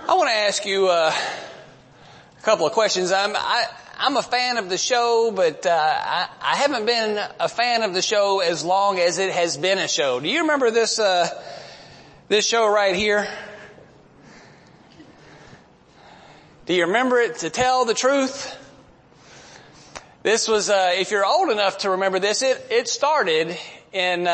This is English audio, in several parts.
I want to ask you a couple of questions. I'm a fan of the show, but I haven't been a fan of the show as long as it has been a show. Do you remember this show right here? Do you remember it, To Tell the Truth? This was, if you're old enough to remember this, it started in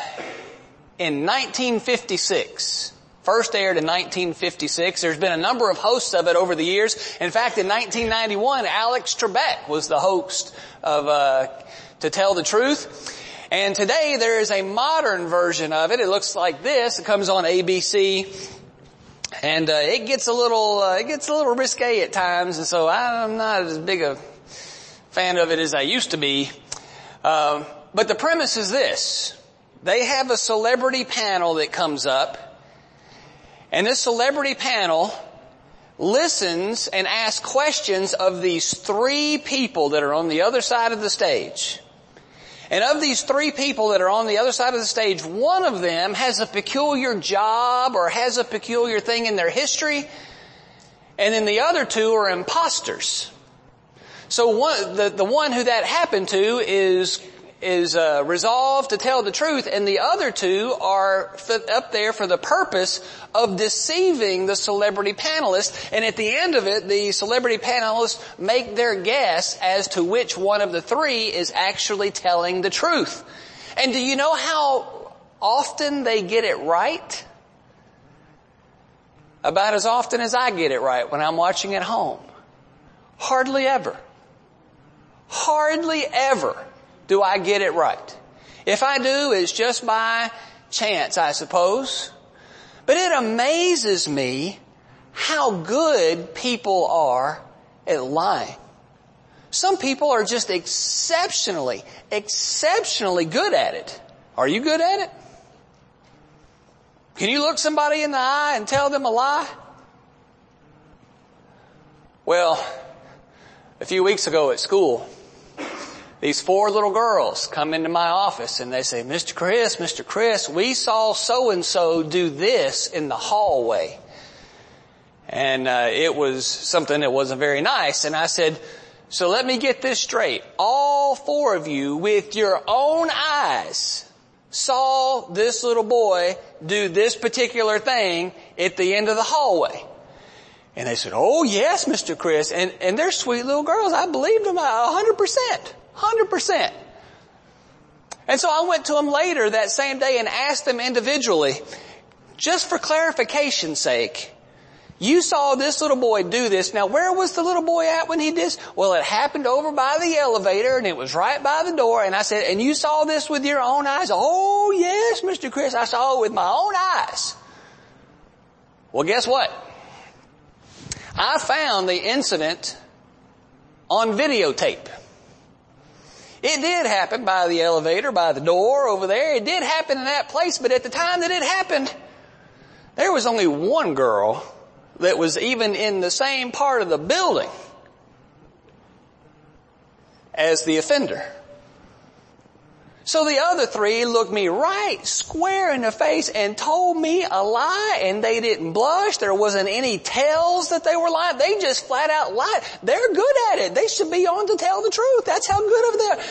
1956. First aired in 1956. There's been a number of hosts of it over the years. In fact, in 1991, Alex Trebek was the host of To Tell the Truth. And today there is a modern version of it. It looks like this. It comes on ABC. And it gets a little risque at times, and so I'm not as big a fan of it as I used to be. But the premise is this. They have a celebrity panel that comes up. And this celebrity panel listens and asks questions of these three people that are on the other side of the stage. And of these three people that are on the other side of the stage, one of them has a peculiar job or has a peculiar thing in their history. And then the other two are imposters. So the one who that happened to is resolved to tell the truth, and the other two are up there for the purpose of deceiving the celebrity panelists. And at the end of it, the celebrity panelists make their guess as to which one of the three is actually telling the truth. And do you know how often they get it right? About as often as I get it right when I'm watching at home. Hardly ever. Hardly ever do I get it right. If I do, it's just by chance, I suppose. But it amazes me how good people are at lying. Some people are just exceptionally good at it. Are you good at it? Can you look somebody in the eye and tell them a lie? Well, a few weeks ago at school, these four little girls come into my office and they say, Mr. Chris, we saw so-and-so do this in the hallway. And it was something that wasn't very nice. And I said, so let me get this straight. All four of you with your own eyes saw this little boy do this particular thing at the end of the hallway. And they said, oh yes, Mr. Chris. And they're sweet little girls. I believed them 100%. 100%. And so I went to them later that same day and asked them individually, just for clarification's sake, you saw this little boy do this. Now, where was the little boy at when he did this? Well, it happened over by the elevator and it was right by the door. And I said, and you saw this with your own eyes? Oh, yes, Mr. Chris, I saw it with my own eyes. Well, guess what? I found the incident on videotape. It did happen by the elevator, by the door over there. It did happen in that place, but at the time that it happened, there was only one girl that was even in the same part of the building as the offender. So the other three looked me right square in the face and told me a lie, and they didn't blush. There wasn't any tells that they were lying. They just flat out lied. They're good at it. They should be on to tell the truth. That's how good of them.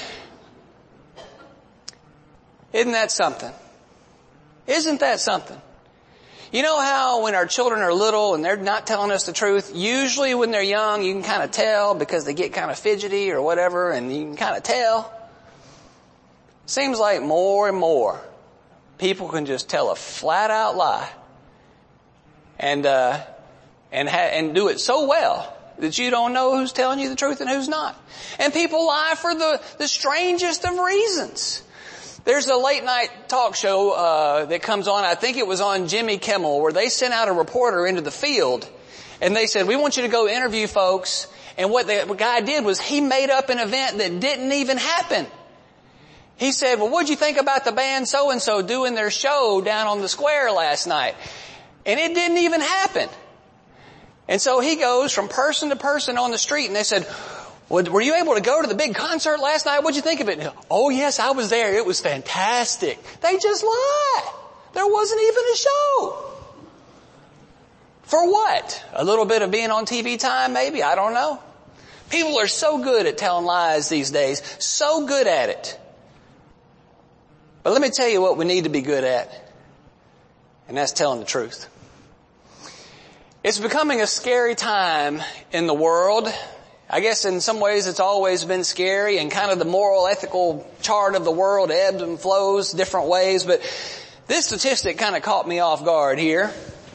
Isn't that something? Isn't that something? You know how when our children are little and they're not telling us the truth, usually when they're young you can kind of tell because they get kind of fidgety or whatever, and you can kind of tell. Seems like more and more people can just tell a flat out lie and do it so well that you don't know who's telling you the truth and who's not. And people lie for the strangest of reasons. There's a late night talk show that comes on, I think it was on Jimmy Kimmel, where they sent out a reporter into the field and they said, we want you to go interview folks. And what the guy did was he made up an event that didn't even happen. He said, well, what'd you think about the band so-and-so doing their show down on the square last night? And it didn't even happen. And so he goes from person to person on the street and they said, well, were you able to go to the big concert last night? What'd you think of it? Oh yes, I was there. It was fantastic. They just lied. There wasn't even a show. For what? A little bit of being on TV time, maybe? I don't know. People are so good at telling lies these days. So good at it. But let me tell you what we need to be good at. And that's telling the truth. It's becoming a scary time in the world. I guess in some ways it's always been scary, and kind of the moral, ethical chart of the world ebbs and flows different ways. But this statistic kind of caught me off guard here.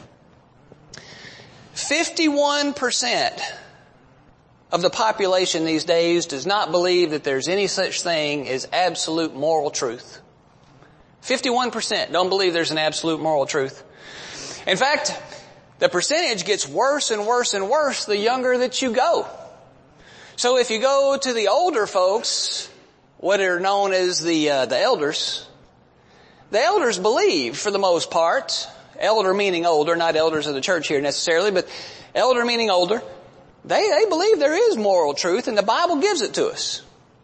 51% of the population these days does not believe that there's any such thing as absolute moral truth. 51% don't believe there's an absolute moral truth. In fact, the percentage gets worse and worse and worse the younger that you go. So if you go to the older folks, what are known as the elders believe, for the most part, elder meaning older, not elders of the church here necessarily, but elder meaning older, they believe there is moral truth, and the Bible gives it to us.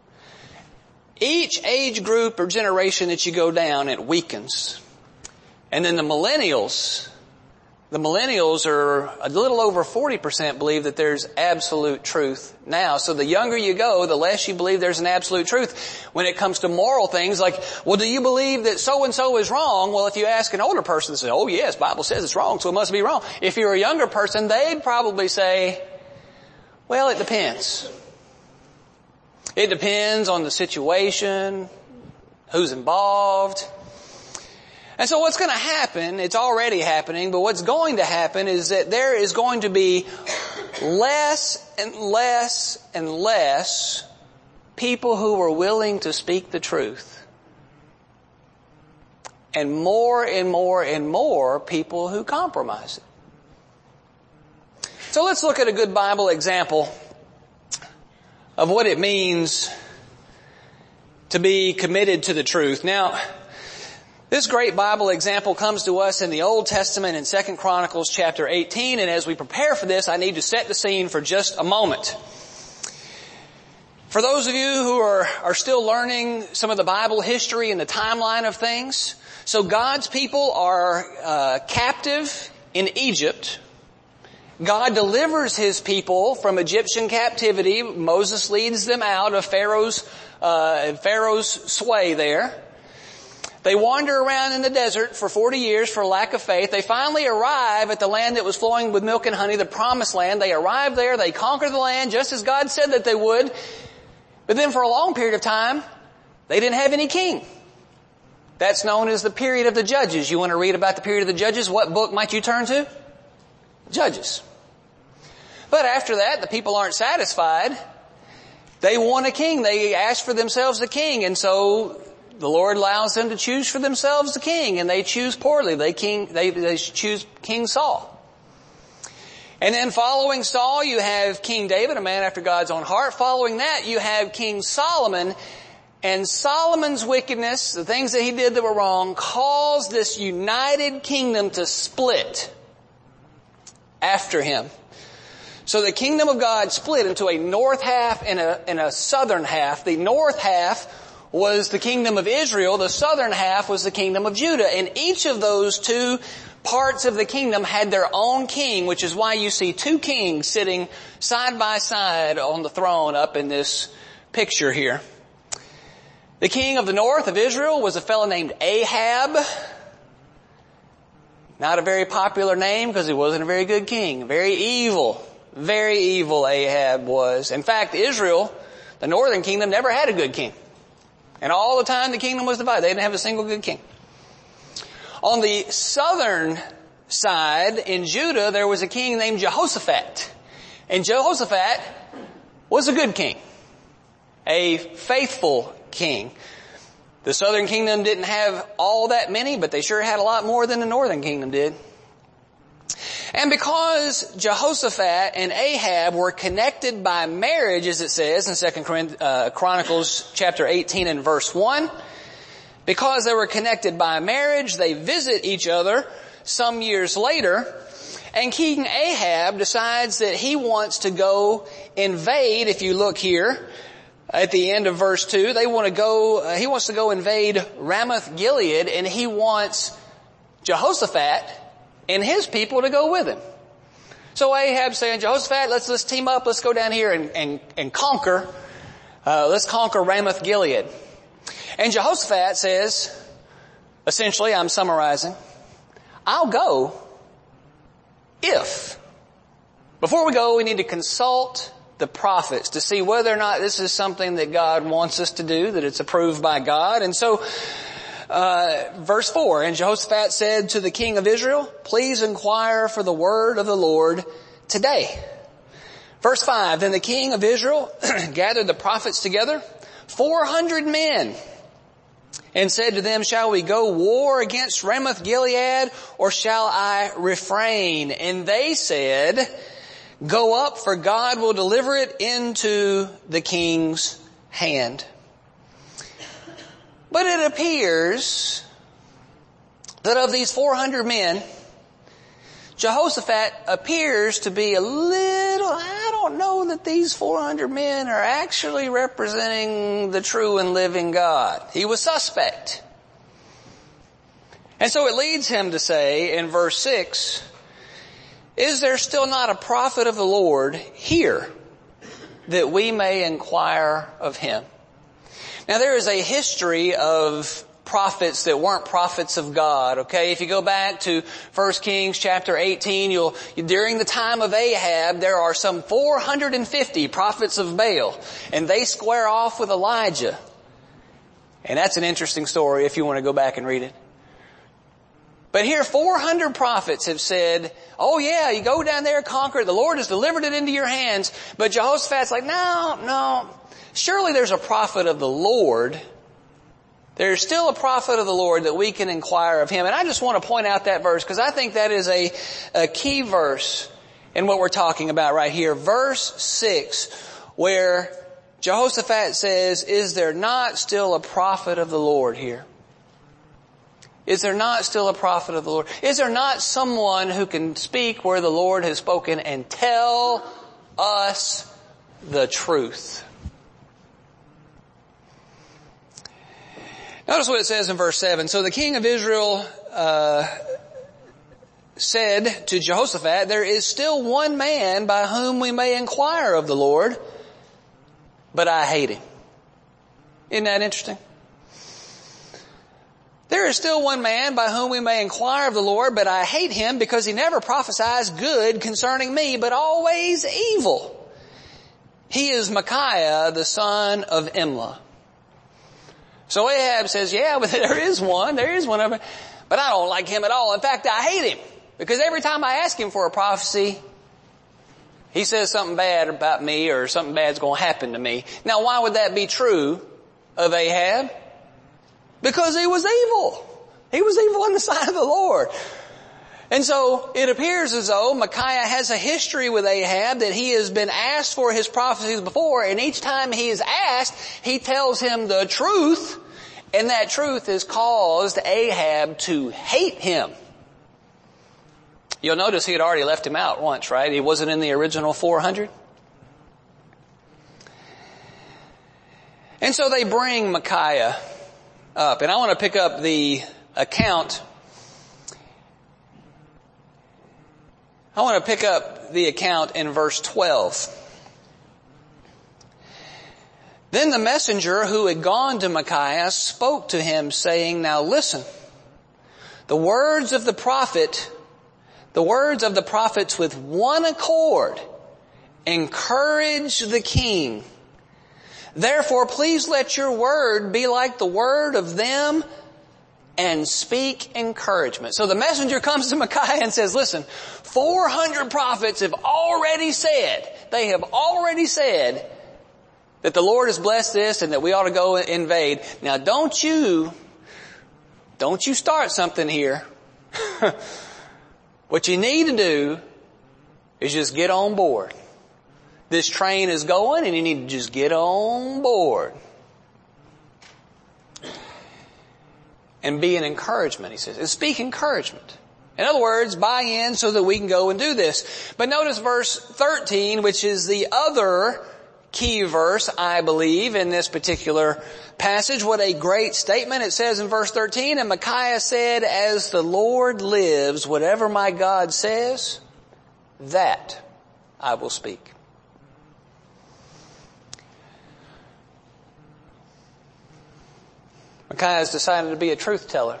Each age group or generation that you go down, it weakens. And then the millennials are a little over 40% believe that there's absolute truth now. So the younger you go, the less you believe there's an absolute truth. When it comes to moral things like, well, do you believe that so-and-so is wrong? Well, if you ask an older person, they say, oh yes, Bible says it's wrong, so it must be wrong. If you're a younger person, they'd probably say, well, it depends. It depends on the situation, who's involved. And so what's going to happen, it's already happening, but what's going to happen is that there is going to be less and less and less people who are willing to speak the truth. And more and more people who compromise it. So let's look at a good Bible example of what it means to be committed to the truth. Now, this great Bible example comes to us in the Old Testament in 2 Chronicles chapter 18, and as we prepare for this, I need to set the scene for just a moment. For those of you who are still learning some of the Bible history and the timeline of things, so God's people are captive in Egypt. God delivers His people from Egyptian captivity. Moses leads them out of Pharaoh's sway there. They wander around in the desert for 40 years for lack of faith. They finally arrive at the land that was flowing with milk and honey, the promised land. They arrive there. They conquer the land just as God said that they would. But then for a long period of time, they didn't have any king. That's known as the period of the Judges. You want to read about the period of the Judges? What book might you turn to? Judges. But after that, the people aren't satisfied. They want a king. They ask for themselves a king. And so the Lord allows them to choose for themselves the king, and they choose poorly. They choose King Saul. And then following Saul, you have King David, a man after God's own heart. Following that, you have King Solomon. And Solomon's wickedness, the things that he did that were wrong, caused this united kingdom to split after him. So the kingdom of God split into a north half and a southern half. The north half was the kingdom of Israel. The southern half was the kingdom of Judah. And each of those two parts of the kingdom had their own king, which is why you see two kings sitting side by side on the throne up in this picture here. The king of the north of Israel was a fellow named Ahab. Not a very popular name because he wasn't a very good king. Very evil Ahab was. In fact, Israel, the northern kingdom, never had a good king. And all the time the kingdom was divided. They didn't have a single good king. On the southern side in Judah, there was a king named Jehoshaphat. And Jehoshaphat was a good king. A faithful king. The southern kingdom didn't have all that many, but they sure had a lot more than the northern kingdom did. And because Jehoshaphat and Ahab were connected by marriage, as it says in 2 Chronicles chapter 18 and verse 1, because they were connected by marriage, they visit each other some years later, and King Ahab decides that he wants to go invade, if you look here, at the end of verse 2, he wants to go invade Ramoth Gilead, and he wants Jehoshaphat and his people to go with him. So Ahab saying, Jehoshaphat, let's team up. Let's go down here and conquer. Let's conquer Ramoth Gilead. And Jehoshaphat says, essentially, I'm summarizing, I'll go if. Before we go, we need to consult the prophets to see whether or not this is something that God wants us to do, that it's approved by God. And so, verse 4, and Jehoshaphat said to the king of Israel, please inquire for the word of the Lord today. Verse 5, then the king of Israel gathered the prophets together, 400 men, and said to them, shall we go war against Ramoth Gilead, or shall I refrain? And they said, go up, for God will deliver it into the king's hand. But it appears that of these 400 men, Jehoshaphat appears to be a little, I don't know that these 400 men are actually representing the true and living God. He was suspect. And so it leads him to say in verse 6, is there still not a prophet of the Lord here that we may inquire of him? Now there is a history of prophets that weren't prophets of God, okay? If you go back to 1 Kings chapter 18, during the time of Ahab, there are some 450 prophets of Baal, and they square off with Elijah. And that's an interesting story if you want to go back and read it. But here 400 prophets have said, oh yeah, you go down there, conquer it. The Lord has delivered it into your hands. But Jehoshaphat's like, no. Surely there's a prophet of the Lord. There's still a prophet of the Lord that we can inquire of him. And I just want to point out that verse because I think that is a key verse in what we're talking about right here. Verse 6, where Jehoshaphat says, is there not still a prophet of the Lord here? Is there not still a prophet of the Lord? Is there not someone who can speak where the Lord has spoken and tell us the truth? Notice what it says in verse 7. So the king of Israel said to Jehoshaphat, there is still one man by whom we may inquire of the Lord, but I hate him. Isn't that interesting? There is still one man by whom we may inquire of the Lord, but I hate him because he never prophesies good concerning me, but always evil. He is Micaiah, the son of Imlah. So Ahab says, yeah, but there is one of them, but I don't like him at all. In fact, I hate him because every time I ask him for a prophecy, he says something bad about me or something bad's going to happen to me. Now, why would that be true of Ahab? Because he was evil. He was evil in the sight of the Lord. And so it appears as though Micaiah has a history with Ahab, that he has been asked for his prophecies before, and each time he is asked, he tells him the truth, and that truth has caused Ahab to hate him. You'll notice he had already left him out once, right? He wasn't in the original 400. And so they bring Micaiah up. And I want to pick up the account. I want to pick up the account in verse 12. Then the messenger who had gone to Micaiah spoke to him, saying, now listen, the words of the prophets with one accord encourage the king. Therefore, please let your word be like the word of them and speak encouragement. So the messenger comes to Micaiah and says, listen, 400 prophets have already said that the Lord has blessed this and that we ought to go invade. Now don't you start something here. What you need to do is just get on board. This train is going and you need to just get on board. And be an encouragement, he says. And speak encouragement. In other words, buy in so that we can go and do this. But notice verse 13, which is the other key verse, I believe, in this particular passage. What a great statement. It says in verse 13, and Micaiah said, as the Lord lives, whatever my God says, that I will speak. Micaiah has decided to be a truth teller.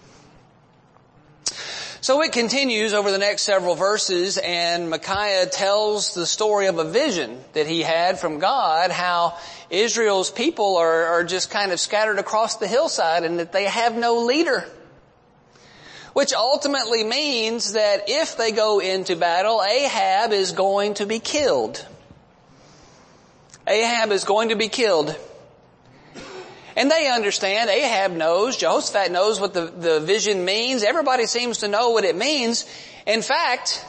So it continues over the next several verses, and Micaiah tells the story of a vision that he had from God, how Israel's people are just kind of scattered across the hillside and that they have no leader. Which ultimately means that if they go into battle, Ahab is going to be killed. Ahab is going to be killed. And they understand, Ahab knows, Jehoshaphat knows what the vision means. Everybody seems to know what it means. In fact,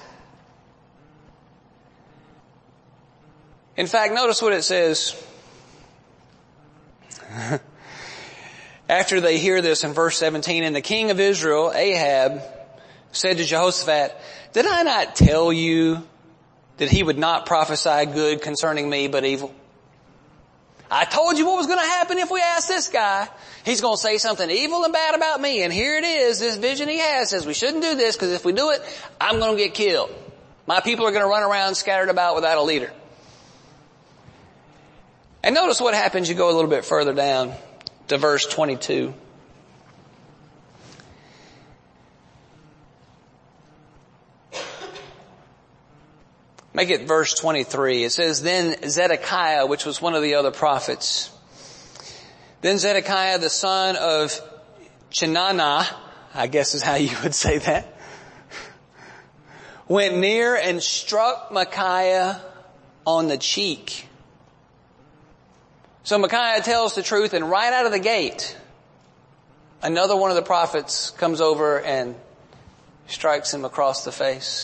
notice what it says. After they hear this in verse 17, and the king of Israel, Ahab, said to Jehoshaphat, "Did I not tell you that he would not prophesy good concerning me, but evil? I told you what was going to happen if we asked this guy. He's going to say something evil and bad about me. And here it is, this vision he has says we shouldn't do this because if we do it, I'm going to get killed. My people are going to run around scattered about without a leader." And notice what happens. You go a little bit further down to verse 22. Make it verse 23. It says, "Then Zedekiah," which was one of the other prophets, "Then Zedekiah, the son of Chenaanah," I guess is how you would say that, "went near and struck Micaiah on the cheek." So Micaiah tells the truth, and right out of the gate, another one of the prophets comes over and strikes him across the face.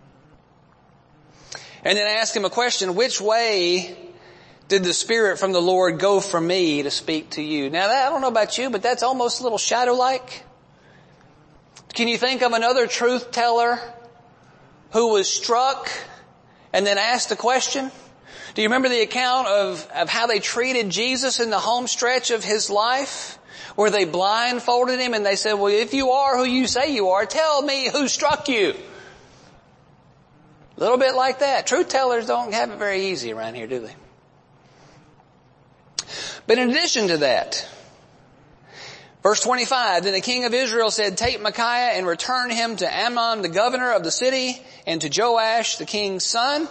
And then ask him a question, "Which way did the Spirit from the Lord go from me to speak to you?" Now, I don't know about you, but that's almost a little shadow-like. Can you think of another truth teller who was struck and then asked the question? Do you remember the account of how they treated Jesus in the home stretch of his life? Where they blindfolded him and they said, "Well, if you are who you say you are, tell me who struck you." A little bit like that. Truth tellers don't have it very easy around here, do they? But in addition to that, verse 25, "Then the king of Israel said, Take Micaiah and return him to Amon, the governor of the city, and to Joash, the king's son,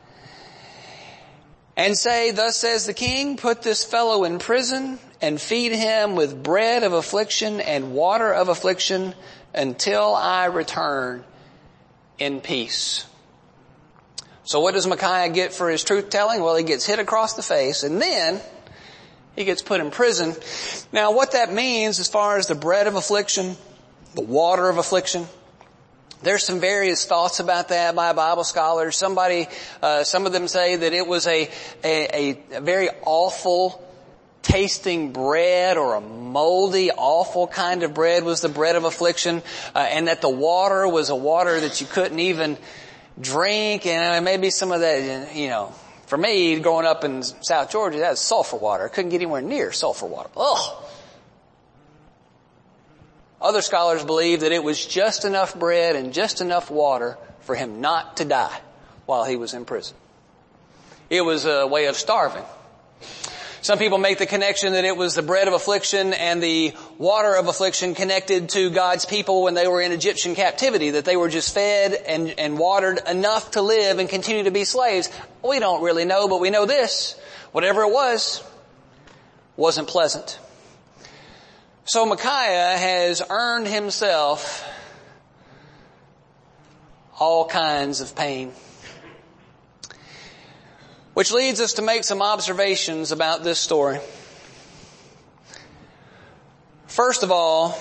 and say, Thus says the king, put this fellow in prison and feed him with bread of affliction and water of affliction until I return in peace." So what does Micaiah get for his truth telling? Well, he gets hit across the face and then he gets put in prison. Now what that means as far as the bread of affliction, the water of affliction, there's some various thoughts about that by Bible scholars. Some of them say that it was a very awful tasting bread, or a moldy, awful kind of bread was the bread of affliction, and that the water was a water that you couldn't even drink. And maybe some of that, for me, growing up in South Georgia, that was sulfur water. I couldn't get anywhere near sulfur water. Ugh. Other scholars believe that it was just enough bread and just enough water for him not to die while he was in prison. It was a way of starving. Some people make the connection that it was the bread of affliction and the water of affliction connected to God's people when they were in Egyptian captivity, that they were just fed and watered enough to live and continue to be slaves. We don't really know, but we know this. Whatever it was, wasn't pleasant. So Micaiah has earned himself all kinds of pain. Which leads us to make some observations about this story. First of all,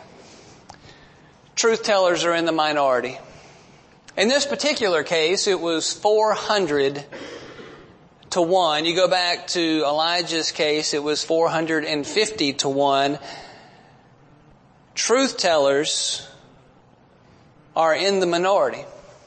truth tellers are in the minority. In this particular case, it was 400 to 1. You go back to Elijah's case, it was 450 to 1. Truth tellers are in the minority.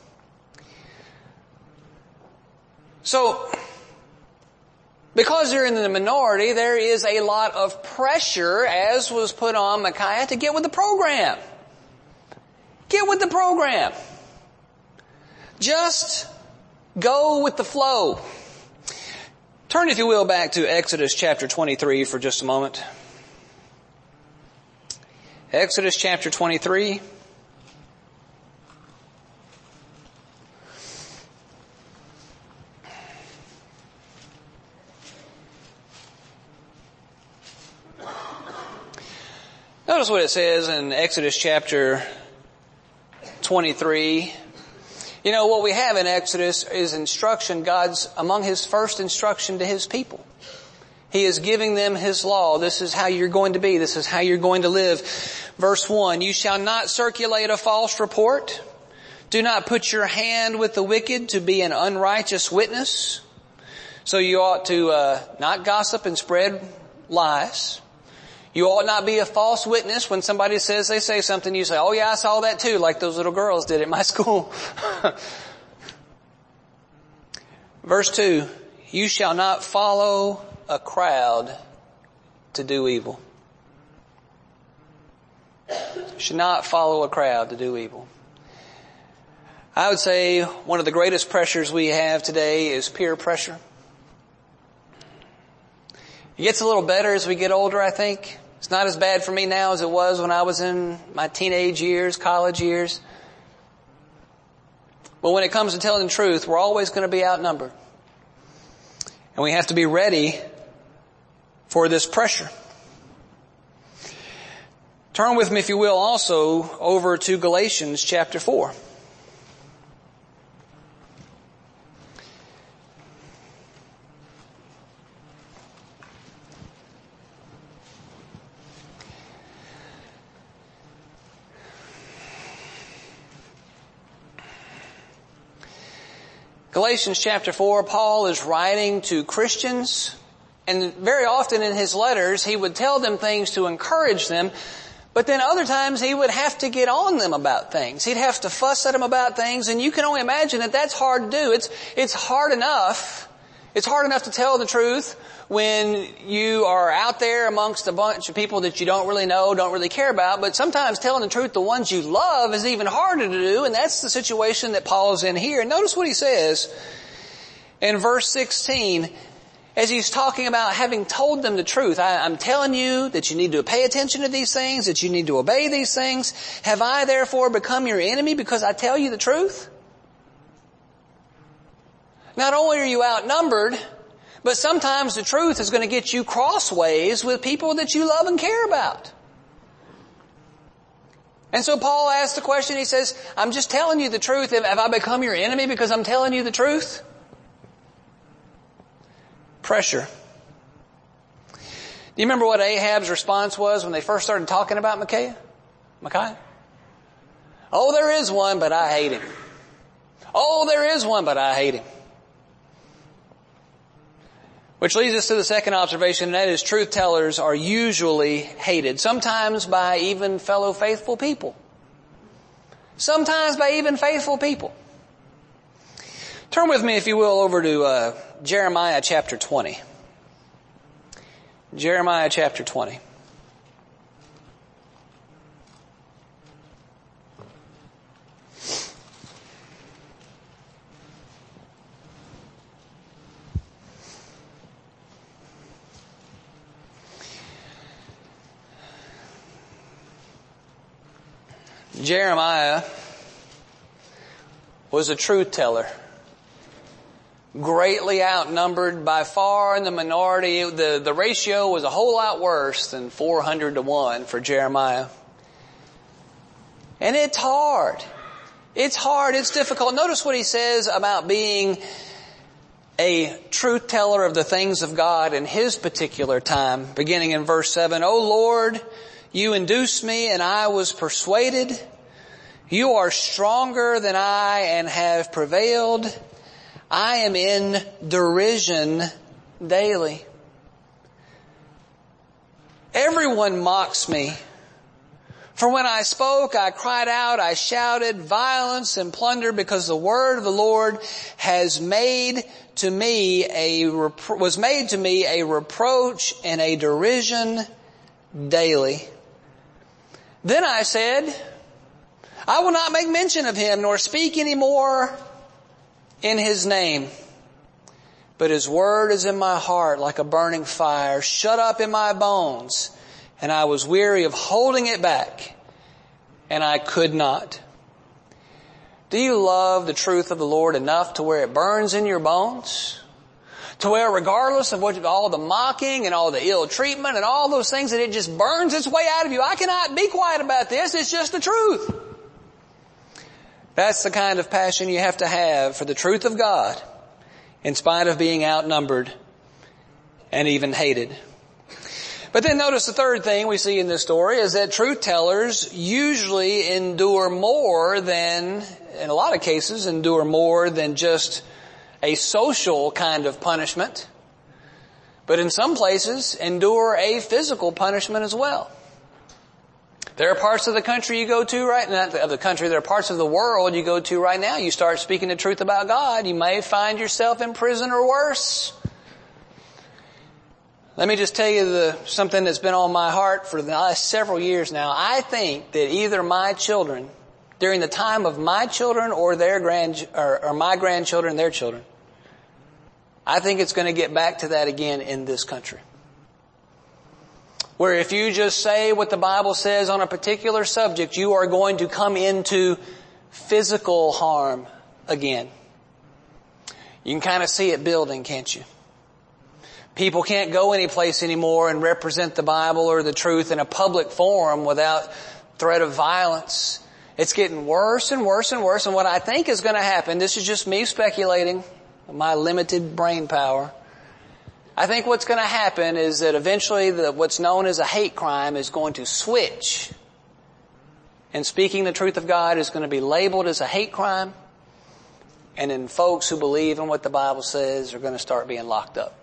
So, because they're in the minority, there is a lot of pressure, as was put on Micaiah, to get with the program. Get with the program. Just go with the flow. Turn, if you will, back to Exodus chapter 23 for just a moment. Exodus chapter 23. Notice what it says in Exodus chapter 23. You know, what we have in Exodus is instruction. God's among His first instruction to His people. He is giving them His law. This is how you're going to be. This is how you're going to live. Verse 1, you shall not circulate a false report. Do not put your hand with the wicked to be an unrighteous witness. So you ought to not gossip and spread lies. You ought not be a false witness. When somebody says they say something, you say, oh yeah, I saw that too, like those little girls did at my school. Verse 2, you shall not follow a crowd to do evil. You should not follow a crowd to do evil. I would say one of the greatest pressures we have today is peer pressure. It gets a little better as we get older, I think. It's not as bad for me now as it was when I was in my teenage years, college years. But when it comes to telling the truth, we're always going to be outnumbered. And we have to be ready for this pressure. Turn with me, if you will, also over to Galatians chapter 4. Galatians chapter 4, Paul is writing to Christians, and very often in his letters he would tell them things to encourage them, but then other times he would have to get on them about things. He'd have to fuss at them about things, and you can only imagine that that's hard to do. It's hard enough. It's hard enough to tell the truth when you are out there amongst a bunch of people that you don't really know, don't really care about, but sometimes telling the truth, the ones you love, is even harder to do, and that's the situation that Paul's in here. And notice what he says in verse 16, as he's talking about having told them the truth. I'm telling you that you need to pay attention to these things, that you need to obey these things. Have I therefore become your enemy because I tell you the truth? Not only are you outnumbered, but sometimes the truth is going to get you crossways with people that you love and care about. And so Paul asks the question, he says, I'm just telling you the truth. Have I become your enemy because I'm telling you the truth? Pressure. Do you remember what Ahab's response was when they first started talking about Micaiah? Oh, there is one, but I hate him. Oh, there is one, but I hate him. Which leads us to the second observation, and that is truth tellers are usually hated. Sometimes by even fellow faithful people. Sometimes by even faithful people. Turn with me, if you will, over to Jeremiah chapter 20. Jeremiah chapter 20. Jeremiah was a truth teller, greatly outnumbered by far in the minority. The ratio was a whole lot worse than 400 to 1 for Jeremiah. And it's hard. It's hard. It's difficult. Notice what he says about being a truth teller of the things of God in his particular time, beginning in verse 7. O Lord, you induced me and I was persuaded. You are stronger than I and have prevailed. I am in derision daily. Everyone mocks me. For when I spoke, I cried out, I shouted violence and plunder, because the word of the Lord was made to me a reproach and a derision daily. Then I said, I will not make mention of him, nor speak any more in His name. But His word is in my heart like a burning fire, shut up in my bones. And I was weary of holding it back, and I could not. Do you love the truth of the Lord enough to where it burns in your bones? To where regardless of what all the mocking and all the ill treatment and all those things, that it just burns its way out of you. I cannot be quiet about this. It's just the truth. That's the kind of passion you have to have for the truth of God, in spite of being outnumbered and even hated. But then notice the third thing we see in this story is that truth tellers usually endure more than, in a lot of cases, endure more than just a social kind of punishment, but in some places endure a physical punishment as well. There are parts of the country you go to right now, of the country, there are parts of the world you go to right now, you start speaking the truth about God, you may find yourself in prison or worse. Let me just tell you something that's been on my heart for the last several years now. I think that either my children, during the time of my children or or my grandchildren, their children, I think it's going to get back to that again in this country. Where if you just say what the Bible says on a particular subject, you are going to come into physical harm again. You can kind of see it building, can't you? People can't go any place anymore and represent the Bible or the truth in a public forum without threat of violence. It's getting worse and worse and worse. And what I think is going to happen, this is just me speculating, my limited brain power. I think what's going to happen is that eventually what's known as a hate crime is going to switch. And speaking the truth of God is going to be labeled as a hate crime. And then folks who believe in what the Bible says are going to start being locked up.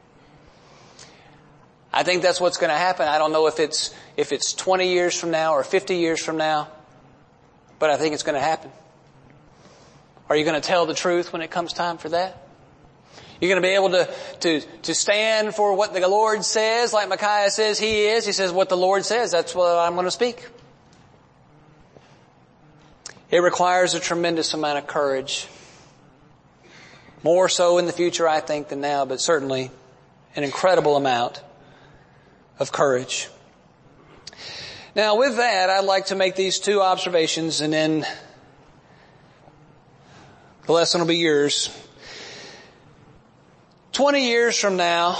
I think that's what's going to happen. I don't know if it's 20 years from now or 50 years from now, but I think it's going to happen. Are you going to tell the truth when it comes time for that? You're going to be able to stand for what the Lord says, like Micaiah says he is. He says what the Lord says, that's what I'm going to speak. It requires a tremendous amount of courage. More so in the future, I think, than now, but certainly an incredible amount of courage. Now with that, I'd like to make these two observations and then the lesson will be yours. 20 years from now,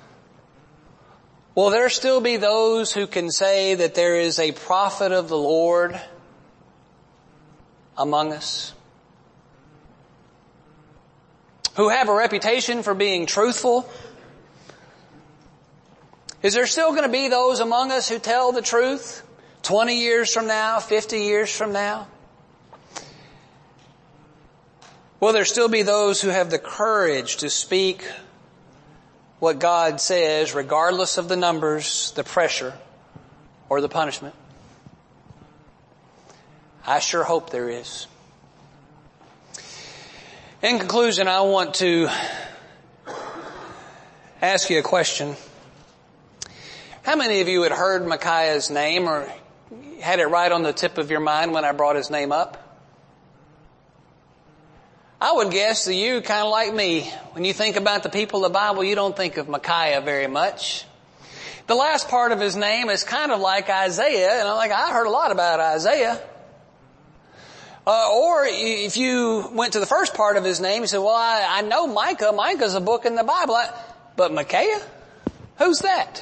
will there still be those who can say that there is a prophet of the Lord among us? Who have a reputation for being truthful? Is there still going to be those among us who tell the truth 20 years from now, 50 years from now? Will there still be those who have the courage to speak what God says regardless of the numbers, the pressure, or the punishment? I sure hope there is. In conclusion, I want to ask you a question. How many of you had heard Micaiah's name or had it right on the tip of your mind when I brought his name up? I would guess that you, kind of like me, when you think about the people of the Bible, you don't think of Micaiah very much. The last part of his name is kind of like Isaiah, and I heard a lot about Isaiah. Or if you went to the first part of his name, you said, well, I know Micah. Micah's a book in the Bible. But Micaiah? Who's that?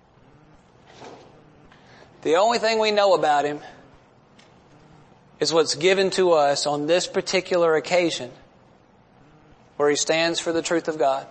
The only thing we know about him is what's given to us on this particular occasion, where he stands for the truth of God.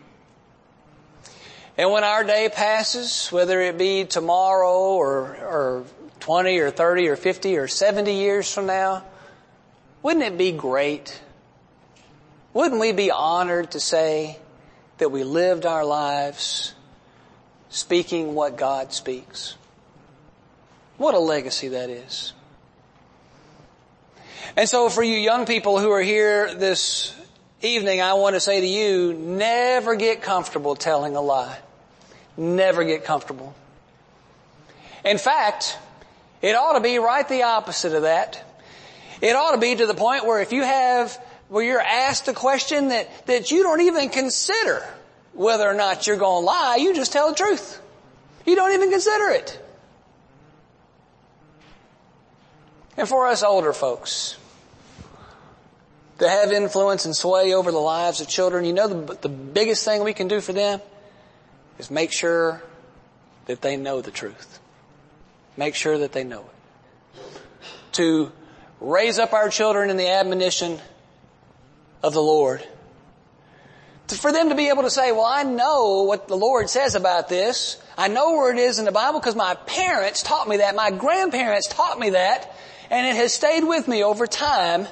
And when our day passes, whether it be tomorrow or 20 or 30 or 50 or 70 years from now, wouldn't it be great? Wouldn't we be honored to say that we lived our lives speaking what God speaks? What a legacy that is. And so for you young people who are here this evening, I want to say to you, never get comfortable telling a lie. Never get comfortable. In fact, it ought to be right the opposite of that. It ought to be to the point where if you have where you're asked a question that you don't even consider whether or not you're going to lie. You just tell the truth. You don't even consider it. And for us older folks, to have influence and sway over the lives of children, you know the biggest thing we can do for them is make sure that they know the truth. Make sure that they know it. To raise up our children in the admonition of the Lord. For them to be able to say, well, I know what the Lord says about this. I know where it is in the Bible because my parents taught me that. My grandparents taught me that. And it has stayed with me over time.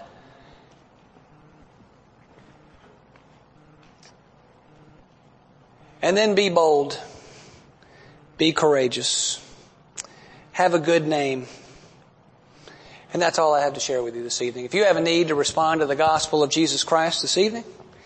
And then be bold. Be courageous. Have a good name. And that's all I have to share with you this evening. If you have a need to respond to the gospel of Jesus Christ this evening,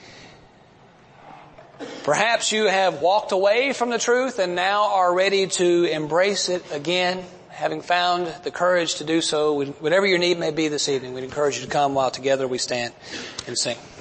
perhaps you have walked away from the truth and now are ready to embrace it again, having found the courage to do so. Whatever your need may be this evening, we'd encourage you to come while together we stand and sing.